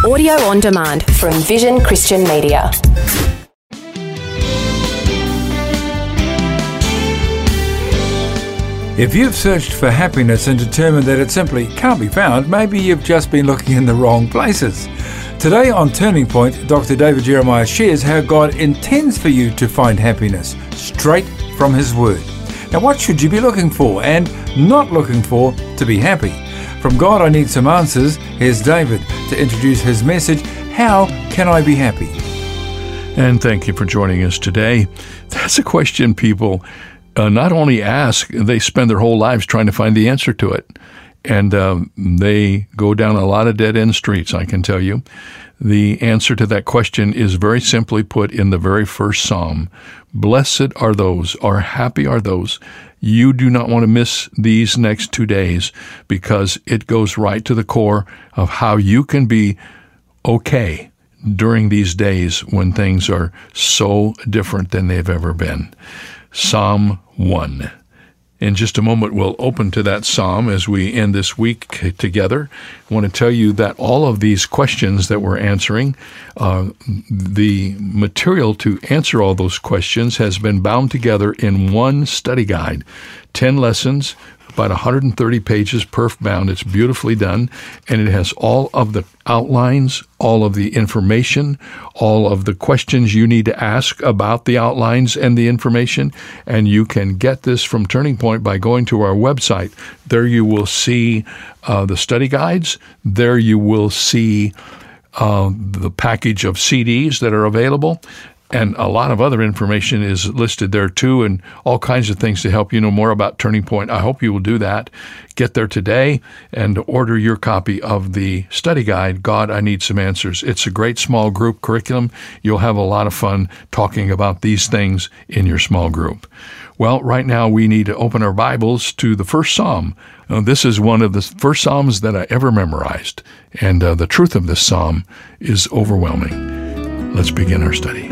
Audio on demand from Vision Christian Media. If you've searched for happiness and determined that it simply can't be found, maybe you've just been looking in the wrong places. Today on Turning Point, Dr. David Jeremiah shares how God intends for you to find happiness straight from His Word. Now, what should you be looking for and not looking for to be happy? From God, I Need Some Answers. Here's David to introduce his message, How Can I Be Happy? And thank you for joining us today. That's a question people not only ask, they spend their whole lives trying to find the answer to it. And they go down a lot of dead-end streets, I can tell you. The answer to that question is very simply put in the very first Psalm. Blessed are those, or happy are those. You do not want to miss these next 2 days because it goes right to the core of how you can be okay during these days when things are so different than they've ever been. Psalm 1. In just a moment, we'll open to that psalm as we end this week together. I want to tell you that all of these questions that we're answering, the material to answer all those questions has been bound together in one study guide, 10 lessons, about 130 pages perf bound. It's beautifully done, and it has all of the outlines, all of the information, all of the questions you need to ask about the outlines and the information, and you can get this from Turning Point by going to our website. There you will see the study guides. There you will see the package of CDs that are available. And a lot of other information is listed there too, and all kinds of things to help you know more about Turning Point. I hope you will do that. Get there today and order your copy of the study guide, God, I Need Some Answers. It's a great small group curriculum. You'll have a lot of fun talking about these things in your small group. Well, right now we need to open our Bibles to the first Psalm. This is one of the first Psalms that I ever memorized, and the truth of this Psalm is overwhelming. Let's begin our study.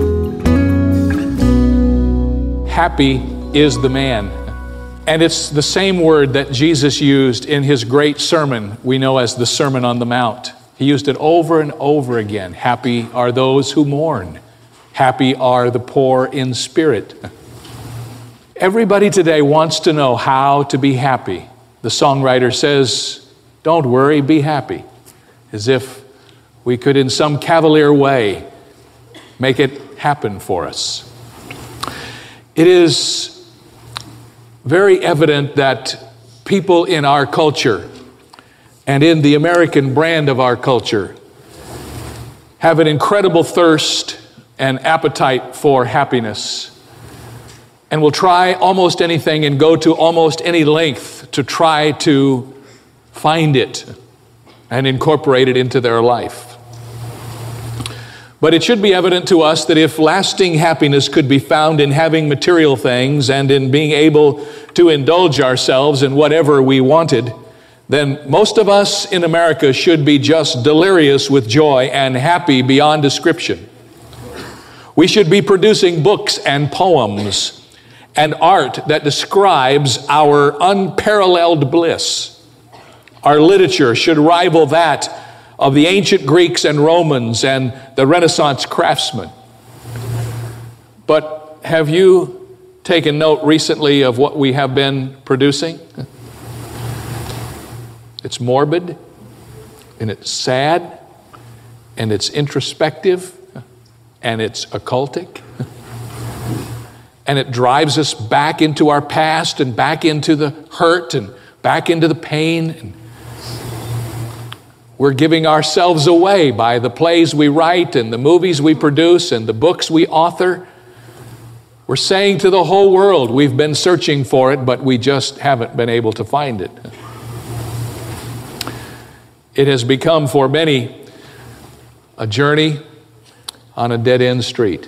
Happy is the man. And it's the same word that Jesus used in his great sermon we know as the Sermon on the Mount. He used it over and over again. Happy are those who mourn. Happy are the poor in spirit. Everybody today wants to know how to be happy. The songwriter says, don't worry, be happy. As if we could in some cavalier way make it happen for us. It is very evident that people in our culture and in the American brand of our culture have an incredible thirst and appetite for happiness and will try almost anything and go to almost any length to try to find it and incorporate it into their life. But it should be evident to us that if lasting happiness could be found in having material things and in being able to indulge ourselves in whatever we wanted, then most of us in America should be just delirious with joy and happy beyond description. We should be producing books and poems and art that describes our unparalleled bliss. Our literature should rival that of the ancient Greeks and Romans and the Renaissance craftsmen. But have you taken note recently of what we have been producing? It's morbid, and it's sad, and it's introspective, and it's occultic, and it drives us back into our past and back into the hurt and back into the pain. And we're giving ourselves away by the plays we write and the movies we produce and the books we author. We're saying to the whole world we've been searching for it, but we just haven't been able to find it. It has become for many a journey on a dead-end street.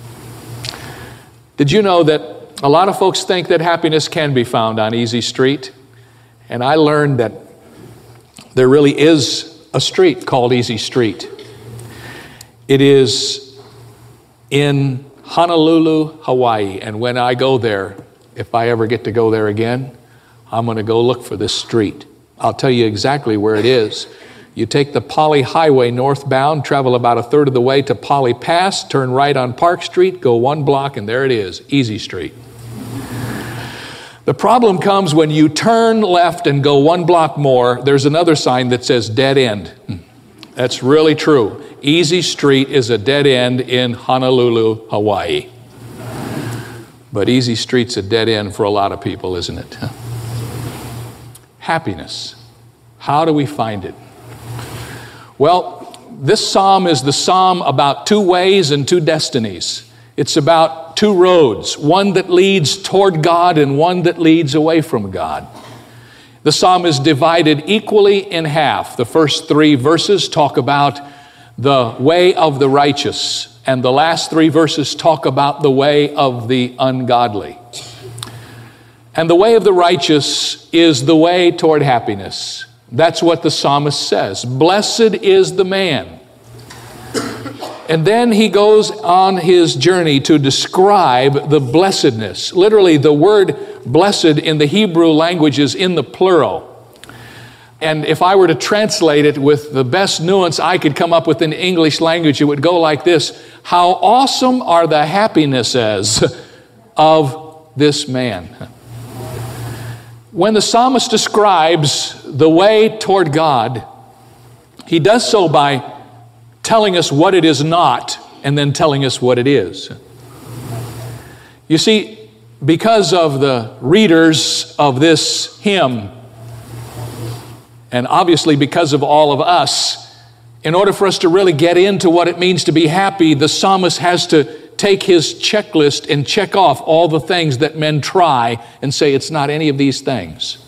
Did you know that a lot of folks think that happiness can be found on Easy Street? And I learned that there really is a street called Easy Street. It is in Honolulu, Hawaii. And when I go there, if I ever get to go there again, I'm going to go look for this street. I'll tell you exactly where it is. You take the Poly Highway northbound, travel about a third of the way to Poly Pass, turn right on Park Street, go 1 block, and there it is, Easy Street. The problem comes when you turn left and go 1 block more, there's another sign that says dead end. That's really true. Easy Street is a dead end in Honolulu, Hawaii. But Easy Street's a dead end for a lot of people, isn't it? Happiness. How do we find it? Well, this psalm is the psalm about 2 ways and 2 destinies. It's about 2 roads, one that leads toward God and one that leads away from God. The psalm is divided equally in half. The first 3 verses talk about the way of the righteous, and the last 3 verses talk about the way of the ungodly. And the way of the righteous is the way toward happiness. That's what the psalmist says. Blessed is the man. And then he goes on his journey to describe the blessedness. Literally, the word blessed in the Hebrew language is in the plural. And if I were to translate it with the best nuance I could come up with in the English language, it would go like this: how awesome are the happinesses of this man. When the psalmist describes the way toward God, he does so by telling us what it is not, and then telling us what it is. You see, because of the readers of this hymn, and obviously because of all of us, in order for us to really get into what it means to be happy, the psalmist has to take his checklist and check off all the things that men try and say it's not any of these things.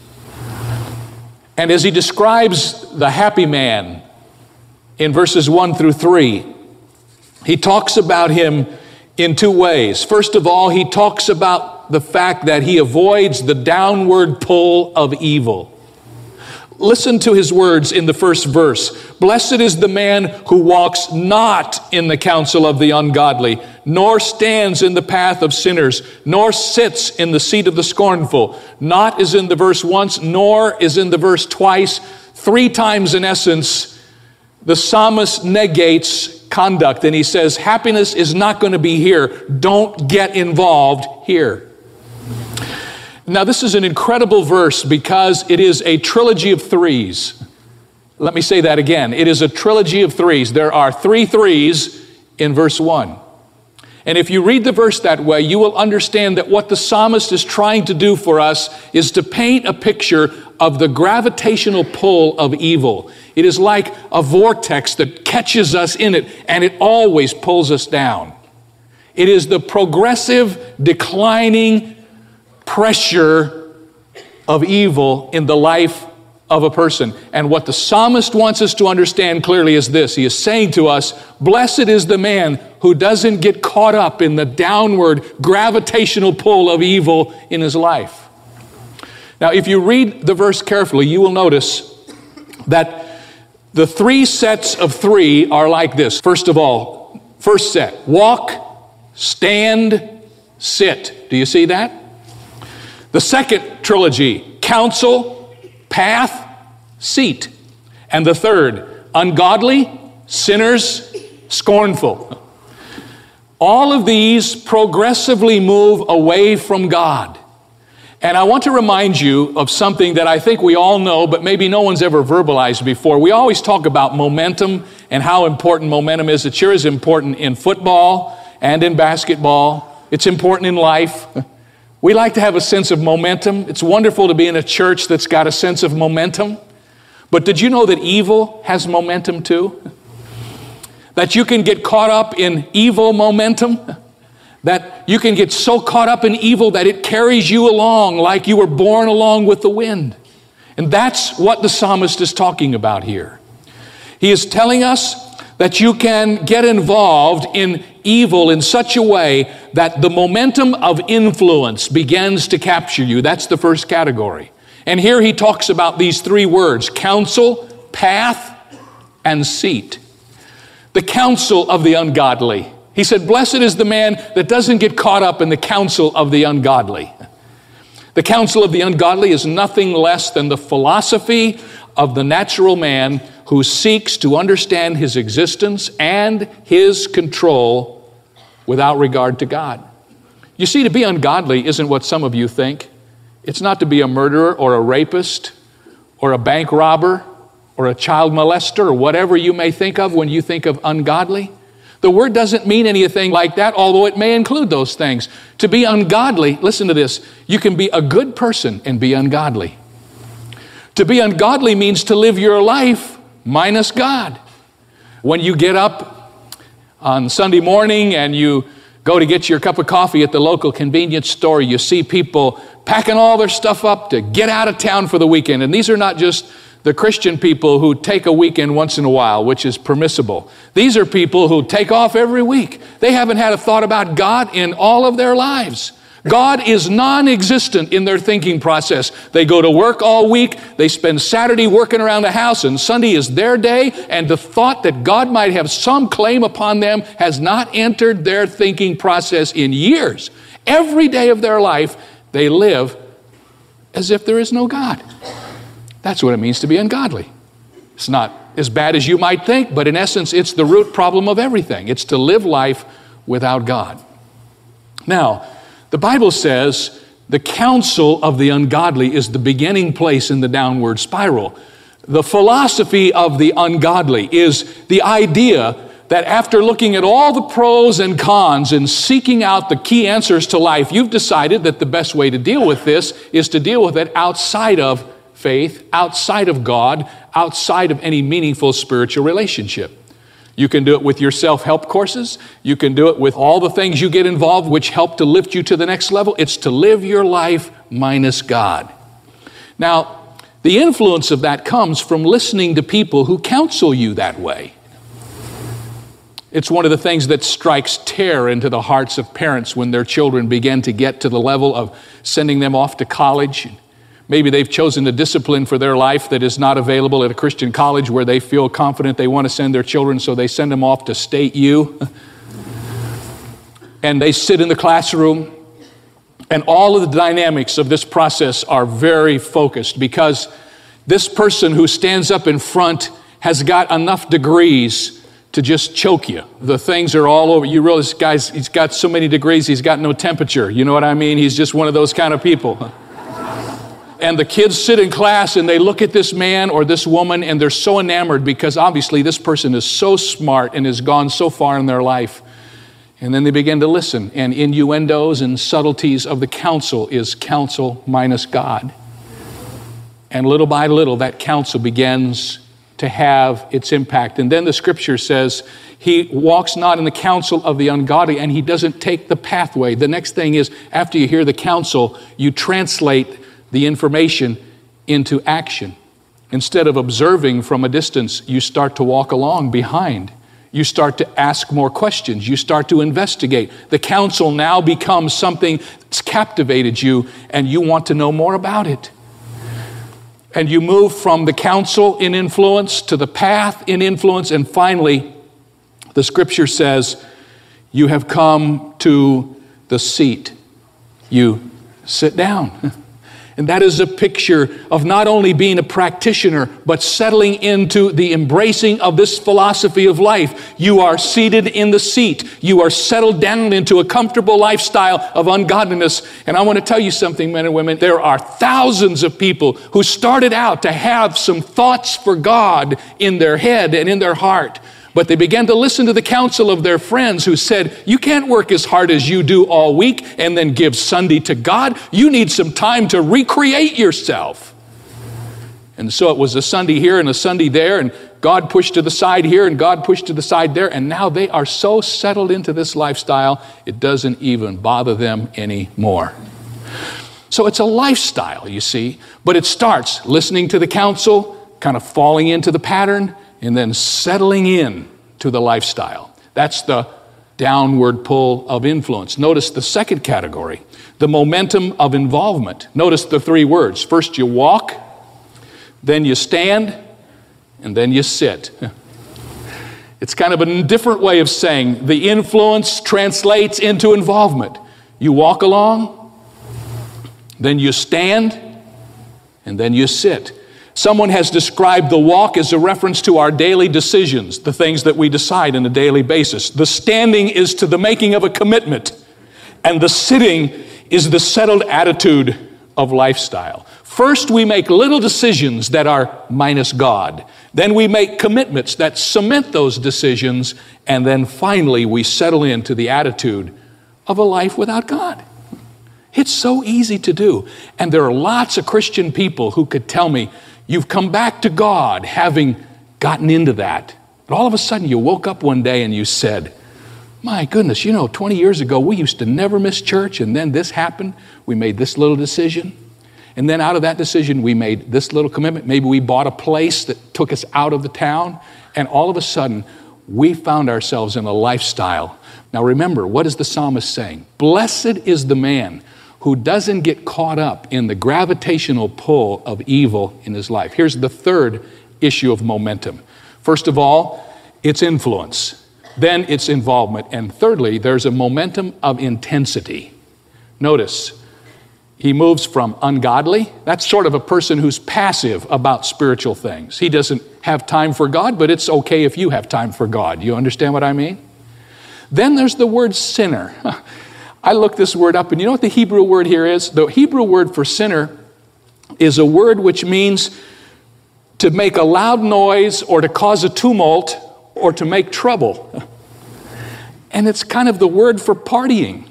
And as he describes the happy man, in verses 1 through 3, he talks about him in 2 ways. First of all, he talks about the fact that he avoids the downward pull of evil. Listen to his words in the first verse. Blessed is the man who walks not in the counsel of the ungodly, nor stands in the path of sinners, nor sits in the seat of the scornful. Not is in the verse once, nor is in the verse twice. 3 times in essence, the psalmist negates conduct, and he says, happiness is not going to be here. Don't get involved here. Now, this is an incredible verse because it is a trilogy of 3s. Let me say that again. It is a trilogy of 3s. There are 3 3s in verse 1. And if you read the verse that way, you will understand that what the psalmist is trying to do for us is to paint a picture of the gravitational pull of evil. It is like a vortex that catches us in it, and it always pulls us down. It is the progressive, declining pressure of evil in the life of a person. And what the psalmist wants us to understand clearly is this. He is saying to us, blessed is the man who doesn't get caught up in the downward gravitational pull of evil in his life. Now, if you read the verse carefully, you will notice that the 3 sets of 3 are like this. First of all, first set, walk, stand, sit. Do you see that? The second trilogy, counsel, path, seat. And the third, ungodly, sinners, scornful. All of these progressively move away from God. And I want to remind you of something that I think we all know, but maybe no one's ever verbalized before. We always talk about momentum and how important momentum is. It sure is important in football and in basketball. It's important in life. We like to have a sense of momentum. It's wonderful to be in a church that's got a sense of momentum. But did you know that evil has momentum too? That you can get caught up in evil momentum? That you can get so caught up in evil that it carries you along like you were born along with the wind. And that's what the psalmist is talking about here. He is telling us that you can get involved in evil in such a way that the momentum of influence begins to capture you. That's the first category. And here he talks about these 3 words, counsel, path, and seat. The counsel of the ungodly. He said, blessed is the man that doesn't get caught up in the counsel of the ungodly. The counsel of the ungodly is nothing less than the philosophy of the natural man who seeks to understand his existence and his control without regard to God. You see, to be ungodly isn't what some of you think. It's not to be a murderer or a rapist or a bank robber or a child molester or whatever you may think of when you think of ungodly. The word doesn't mean anything like that, although it may include those things. To be ungodly, listen to this, you can be a good person and be ungodly. To be ungodly means to live your life minus God. When you get up on Sunday morning and you go to get your cup of coffee at the local convenience store, you see people packing all their stuff up to get out of town for the weekend. And these are not just the Christian people who take a weekend once in a while, which is permissible. These are people who take off every week. They haven't had a thought about God in all of their lives. God is non-existent in their thinking process. They go to work all week, they spend Saturday working around the house, and Sunday is their day, and the thought that God might have some claim upon them has not entered their thinking process in years. Every day of their life, they live as if there is no God. That's what it means to be ungodly. It's not as bad as you might think, but in essence, it's the root problem of everything. It's to live life without God. Now, the Bible says the counsel of the ungodly is the beginning place in the downward spiral. The philosophy of the ungodly is the idea that after looking at all the pros and cons and seeking out the key answers to life, you've decided that the best way to deal with this is to deal with it outside of faith, outside of God, outside of any meaningful spiritual relationship. You can do it with your self-help courses. You can do it with all the things you get involved which help to lift you to the next level. It's to live your life minus God. Now, the influence of that comes from listening to people who counsel you that way. It's one of the things that strikes terror into the hearts of parents when their children begin to get to the level of sending them off to college. Maybe they've chosen a discipline for their life that is not available at a Christian college where they feel confident they want to send their children, so they send them off to State U. And they sit in the classroom, and all of the dynamics of this process are very focused because this person who stands up in front has got enough degrees to just choke you. The things are all over. You realize, guys, he's got so many degrees, he's got no temperature. You know what I mean? He's just one of those kind of people. And the kids sit in class and they look at this man or this woman and they're so enamored because obviously this person is so smart and has gone so far in their life. And then they begin to listen, and innuendos and subtleties of the counsel is counsel minus God. And little by little, that counsel begins to have its impact. And then the scripture says, he walks not in the counsel of the ungodly, and he doesn't take the pathway. The next thing is, after you hear the counsel, you translate the information into action. Instead of observing from a distance, you start to walk along behind. You start to ask more questions. You start to investigate. The counsel now becomes something that's captivated you, and you want to know more about it. And you move from the counsel in influence to the path in influence, and finally, the scripture says, you have come to the seat. You sit down. And that is a picture of not only being a practitioner, but settling into the embracing of this philosophy of life. You are seated in the seat. You are settled down into a comfortable lifestyle of ungodliness. And I want to tell you something, men and women. There are thousands of people who started out to have some thoughts for God in their head and in their heart. But they began to listen to the counsel of their friends who said, you can't work as hard as you do all week and then give Sunday to God. You need some time to recreate yourself. And so it was a Sunday here and a Sunday there, and God pushed to the side here and God pushed to the side there, and now they are so settled into this lifestyle, it doesn't even bother them anymore. So it's a lifestyle, you see, but it starts listening to the counsel, kind of falling into the pattern, and then settling in to the lifestyle. That's the downward pull of influence. Notice the second category, the momentum of involvement. Notice the three words. First you walk, then you stand, and then you sit. It's kind of a different way of saying the influence translates into involvement. You walk along, then you stand, and then you sit. Someone has described the walk as a reference to our daily decisions, the things that we decide on a daily basis. The standing is to the making of a commitment, and the sitting is the settled attitude of lifestyle. First, we make little decisions that are minus God. Then we make commitments that cement those decisions, and then finally we settle into the attitude of a life without God. It's so easy to do. And there are lots of Christian people who could tell me, you've come back to God having gotten into that. But all of a sudden you woke up one day and you said, my goodness, 20 years ago we used to never miss church, and then this happened. We made this little decision. And then out of that decision, we made this little commitment. Maybe we bought a place that took us out of the town. And all of a sudden, we found ourselves in a lifestyle. Now remember, what is the psalmist saying? Blessed is the man who doesn't get caught up in the gravitational pull of evil in his life. Here's the third issue of momentum. First of all, it's influence. Then it's involvement. And thirdly, there's a momentum of intensity. Notice, he moves from ungodly. That's sort of a person who's passive about spiritual things. He doesn't have time for God, but it's okay if you have time for God. You understand what I mean? Then there's the word sinner. I looked this word up, and you know what the Hebrew word here is? The Hebrew word for sinner is a word which means to make a loud noise or to cause a tumult or to make trouble. And it's kind of the word for partying.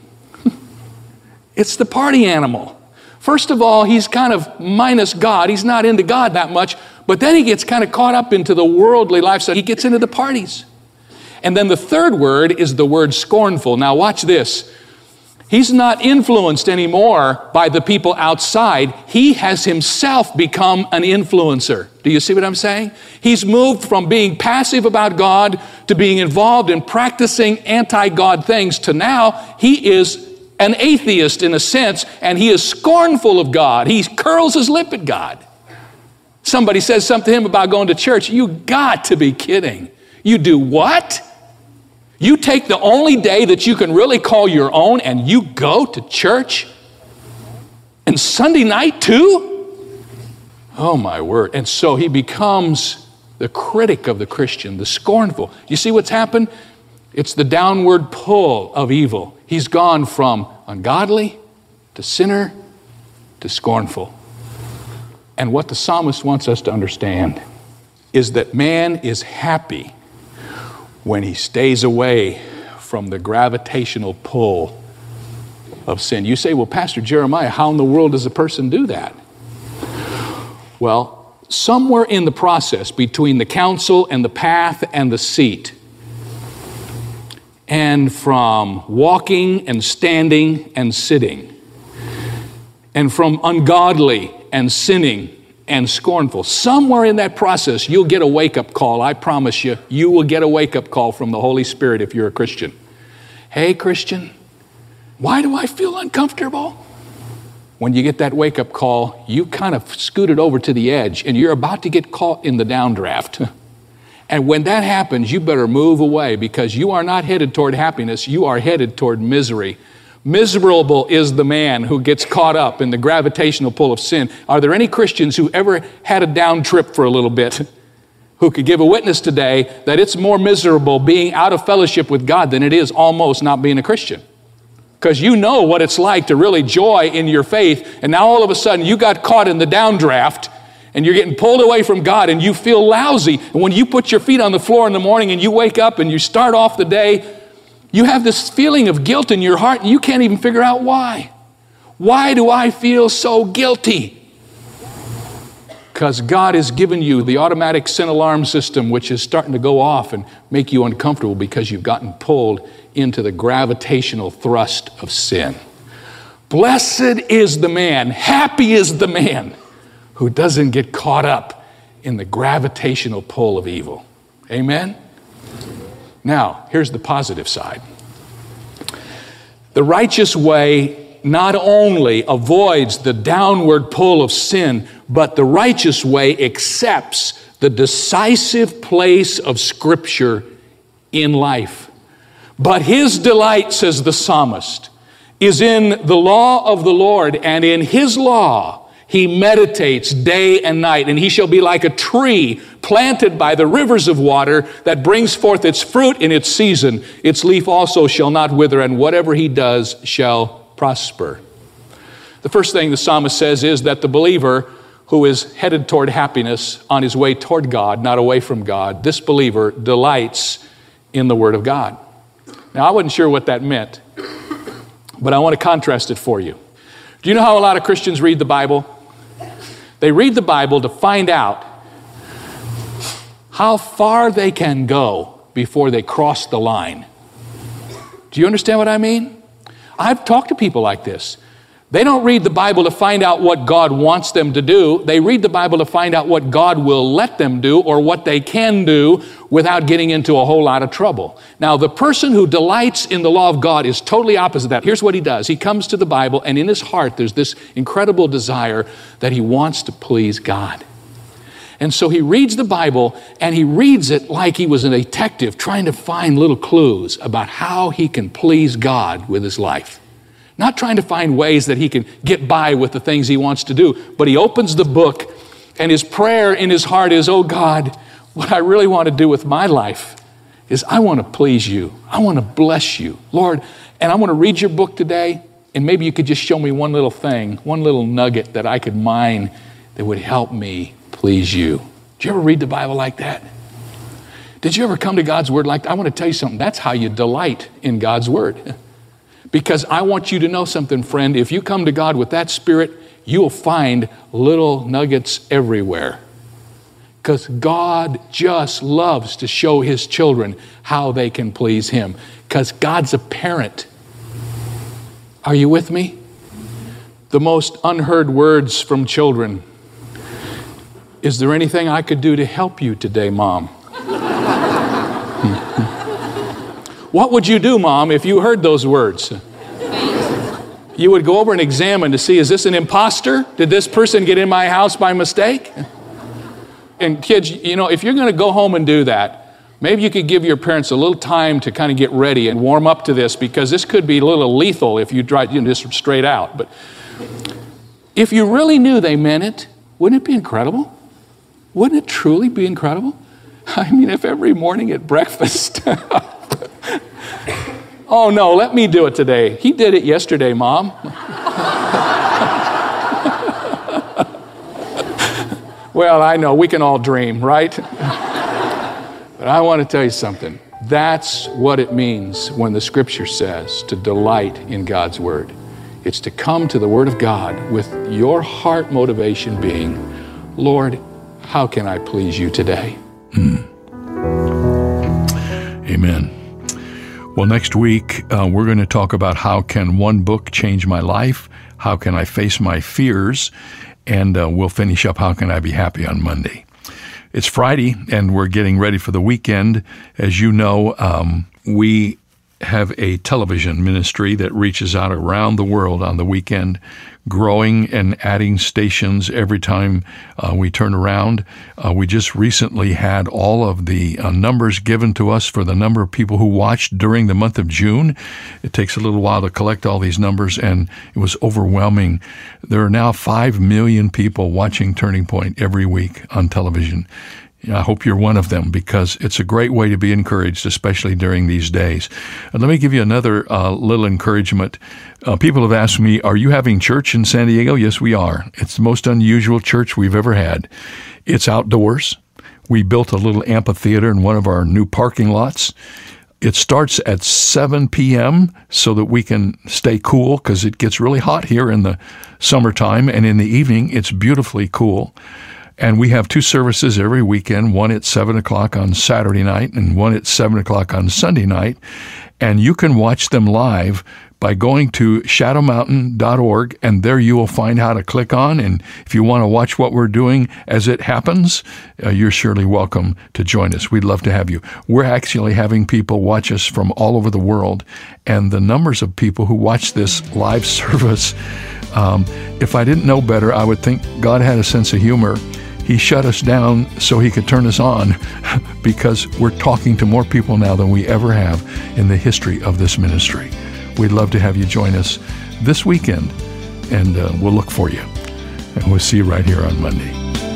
It's the party animal. First of all, he's kind of minus God. He's not into God that much, but then he gets kind of caught up into the worldly lifestyle. He gets into the parties. And then the third word is the word scornful. Now watch this. He's not influenced anymore by the people outside. He has himself become an influencer. Do you see what I'm saying? He's moved from being passive about God to being involved in practicing anti-God things to now he is an atheist in a sense, and he is scornful of God. He curls his lip at God. Somebody says something to him about going to church. You got to be kidding. You do what? You take the only day that you can really call your own and you go to church? And Sunday night too? Oh my word. And so he becomes the critic of the Christian, the scornful. You see what's happened? It's the downward pull of evil. He's gone from ungodly to sinner to scornful. And what the psalmist wants us to understand is that man is happy when he stays away from the gravitational pull of sin. You say, well, Pastor Jeremiah, how in the world does a person do that? Well, somewhere in the process between the counsel and the path and the seat, and from walking and standing and sitting, and from ungodly and sinning and scornful, somewhere in that process, you'll get a wake-up call. I promise you, you will get a wake-up call from the Holy Spirit if you're a Christian. Hey, Christian, why do I feel uncomfortable? When you get that wake-up call, you kind of scooted over to the edge, and you're about to get caught in the downdraft. And when that happens, you better move away, because you are not headed toward happiness. You are headed toward misery. Miserable is the man who gets caught up in the gravitational pull of sin. Are there any Christians who ever had a down trip for a little bit who could give a witness today that it's more miserable being out of fellowship with God than it is almost not being a Christian? Because you know what it's like to really joy in your faith, and now all of a sudden you got caught in the downdraft, and you're getting pulled away from God, and you feel lousy. And when you put your feet on the floor in the morning and you wake up and you start off the day, you have this feeling of guilt in your heart, and you can't even figure out why. Why do I feel so guilty? Because God has given you the automatic sin alarm system, which is starting to go off and make you uncomfortable because you've gotten pulled into the gravitational thrust of sin. Blessed is the man, happy is the man who doesn't get caught up in the gravitational pull of evil. Amen? Now, here's the positive side. The righteous way not only avoids the downward pull of sin, but the righteous way accepts the decisive place of Scripture in life. But his delight, says the psalmist, is in the law of the Lord, and in his law He meditates day and night, and he shall be like a tree planted by the rivers of water that brings forth its fruit in its season. Its leaf also shall not wither, and whatever he does shall prosper. The first thing the psalmist says is that the believer who is headed toward happiness on his way toward God, not away from God, this believer delights in the Word of God. Now, I wasn't sure what that meant, but I want to contrast it for you. Do you know how a lot of Christians read the Bible? They read the Bible to find out how far they can go before they cross the line. Do you understand what I mean? I've talked to people like this. They don't read the Bible to find out what God wants them to do. They read the Bible to find out what God will let them do or what they can do without getting into a whole lot of trouble. Now, the person who delights in the law of God is totally opposite of that. Here's what he does. He comes to the Bible, and in his heart, there's this incredible desire that he wants to please God. And so he reads the Bible, and he reads it like he was a detective trying to find little clues about how he can please God with his life. Not trying to find ways that he can get by with the things he wants to do, but he opens the book, and his prayer in his heart is, oh God, what I really want to do with my life is I want to please you. I want to bless you, Lord, and I want to read your book today, and maybe you could just show me one little thing, one little nugget that I could mine that would help me please you. Did you ever read the Bible like that? Did you ever come to God's Word like that? I want to tell you something. That's how you delight in God's Word. Because I want you to know something, friend. If you come to God with that spirit, you'll find little nuggets everywhere. Because God just loves to show his children how they can please him. Because God's a parent. Are you with me? The most unheard words from children. Is there anything I could do to help you today, Mom? What would you do, Mom, if you heard those words? You would go over and examine to see, is this an imposter? Did this person get in my house by mistake? And kids, you know, if you're going to go home and do that, maybe you could give your parents a little time to kind of get ready and warm up to this, because this could be a little lethal if you try this straight out. But if you really knew they meant it, wouldn't it be incredible? Wouldn't it truly be incredible? I mean, if every morning at breakfast... Oh no, let me do it today. He did it yesterday, Mom. Well, I know, we can all dream, right? But I want to tell you something. That's what it means when the Scripture says to delight in God's Word. It's to come to the Word of God with your heart motivation being, Lord, how can I please you today? Amen. Well, next week, we're going to talk about how can one book change my life? How can I face my fears? And we'll finish up how can I be happy on Monday. It's Friday, and we're getting ready for the weekend. As you know, we have a television ministry that reaches out around the world on the weekend, growing and adding stations every time we turn around. We just recently had all of the numbers given to us for the number of people who watched during the month of June. It takes a little while to collect all these numbers, and it was overwhelming. There are now 5 million people watching Turning Point every week on television. I hope you're one of them, because it's a great way to be encouraged, especially during these days. And let me give you another little encouragement. People have asked me, are you having church in San Diego? Yes, we are. It's the most unusual church we've ever had. It's outdoors. We built a little amphitheater in one of our new parking lots. It starts at 7 p.m. so that we can stay cool, because it gets really hot here in the summertime, and in the evening it's beautifully cool. And we have 2 services every weekend, one at 7 o'clock on Saturday night and one at 7 o'clock on Sunday night. And you can watch them live by going to shadowmountain.org, and there you will find how to click on. And if you want to watch what we're doing as it happens, you're surely welcome to join us. We'd love to have you. We're actually having people watch us from all over the world, and the numbers of people who watch this live service, if I didn't know better, I would think God had a sense of humor. He shut us down so he could turn us on, because we're talking to more people now than we ever have in the history of this ministry. We'd love to have you join us this weekend, and we'll look for you. And we'll see you right here on Monday.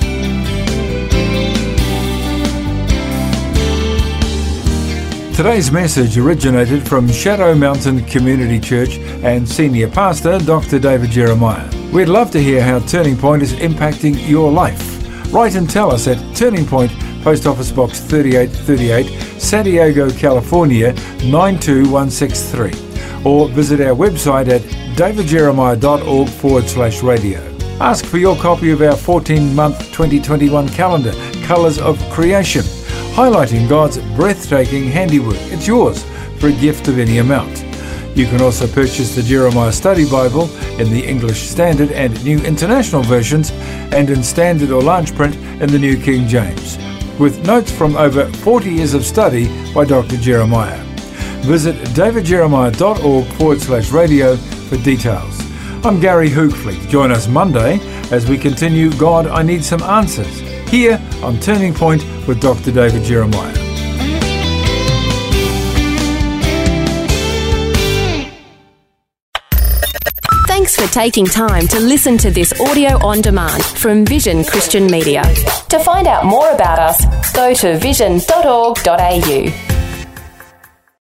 Today's message originated from Shadow Mountain Community Church and Senior Pastor Dr. David Jeremiah. We'd love to hear how Turning Point is impacting your life. Write and tell us at Turning Point, Post Office Box 3838, San Diego, California 92163. Or visit our website at davidjeremiah.org/radio. Ask for your copy of our 14-month 2021 calendar, Colours of Creation, highlighting God's breathtaking handiwork. It's yours for a gift of any amount. You can also purchase the Jeremiah Study Bible in the English Standard and New International versions and in Standard or Large print in the New King James, with notes from over 40 years of study by Dr. Jeremiah. Visit davidjeremiah.org/radio for details. I'm Gary Hoogfleet. Join us Monday as we continue God, I Need Some Answers, here on Turning Point with Dr. David Jeremiah. Thanks for taking time to listen to this audio on demand from Vision Christian Media. To find out more about us, go to vision.org.au.